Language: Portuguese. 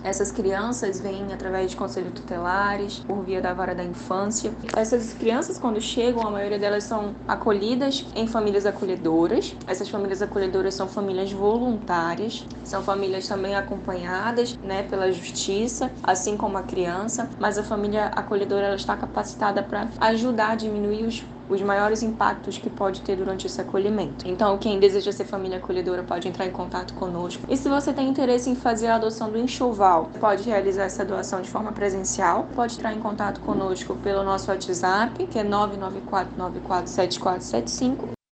Essas crianças vêm através de conselhos tutelares, por via da vara da infância. Essas crianças, quando chegam, a maioria delas são acolhidas em famílias acolhedoras. Essas famílias acolhedoras são famílias voluntárias, são famílias também acompanhadas, né, pela justiça, assim como a criança, mas a família acolhedora ela está capacitada para ajudar a diminuir os maiores impactos que pode ter durante esse acolhimento. Então, quem deseja ser família acolhedora pode entrar em contato conosco. E se você tem interesse em fazer a adoção do enxoval, pode realizar essa doação de forma presencial, pode entrar em contato conosco pelo nosso WhatsApp, que é 994947475,